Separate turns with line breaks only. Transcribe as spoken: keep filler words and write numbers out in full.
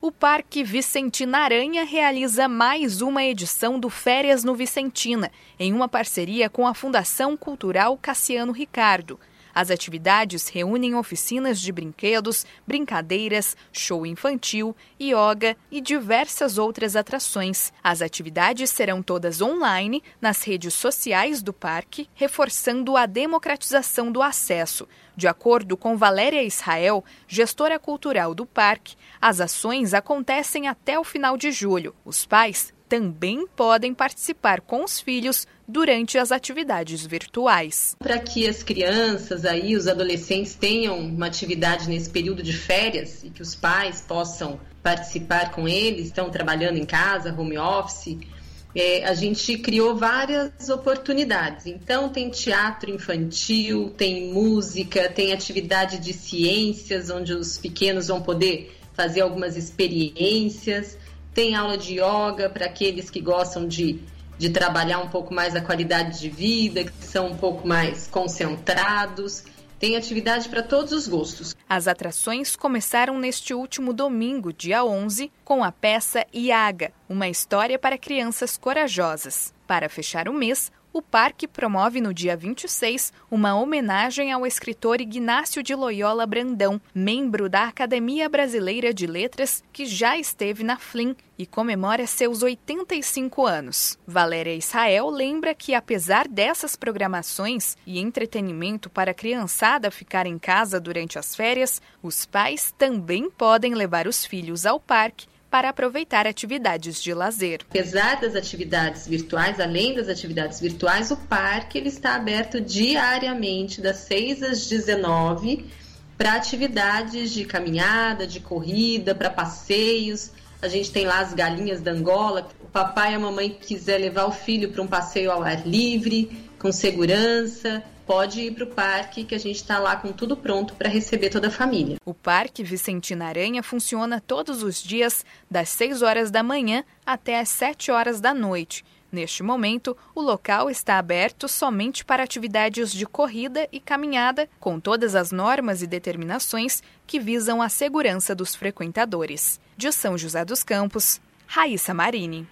O Parque Vicentina Aranha realiza mais uma edição do Férias no Vicentina, em uma parceria com a Fundação Cultural Cassiano Ricardo. As atividades reúnem oficinas de brinquedos, brincadeiras, show infantil, yoga e diversas outras atrações. As atividades serão todas online nas redes sociais do parque, reforçando a democratização do acesso. De acordo com Valéria Israel, gestora cultural do parque, as ações acontecem até o final de julho. Os pais também podem participar com os filhos durante as atividades virtuais.
Para que as crianças, aí, os adolescentes tenham uma atividade nesse período de férias e que os pais possam participar com eles, estão trabalhando em casa, home office, é, a gente criou várias oportunidades. Então tem teatro infantil, tem música, tem atividade de ciências, onde os pequenos vão poder fazer algumas experiências. Tem aula de yoga para aqueles que gostam de, de trabalhar um pouco mais a qualidade de vida, que são um pouco mais concentrados. Tem atividade para todos os gostos.
As atrações começaram neste último domingo, dia onze, com a peça Iaga, uma história para crianças corajosas. Para fechar o mês, o parque promove no dia vinte e seis uma homenagem ao escritor Ignácio de Loyola Brandão, membro da Academia Brasileira de Letras, que já esteve na F L I M e comemora seus oitenta e cinco anos. Valéria Israel lembra que, apesar dessas programações e entretenimento para a criançada ficar em casa durante as férias, os pais também podem levar os filhos ao parque para aproveitar atividades de lazer.
Apesar das atividades virtuais, além das atividades virtuais, o parque ele está aberto diariamente das seis às dezenove para atividades de caminhada, de corrida, para passeios. A gente tem lá as galinhas da Angola. O papai e a mamãe quiser levar o filho para um passeio ao ar livre, com segurança, pode ir para o parque, que a gente está lá com tudo pronto para receber toda a família.
O Parque Vicentina Aranha funciona todos os dias, das seis horas da manhã até as sete horas da noite. Neste momento, o local está aberto somente para atividades de corrida e caminhada, com todas as normas e determinações que visam a segurança dos frequentadores. De São José dos Campos, Raíssa Marini.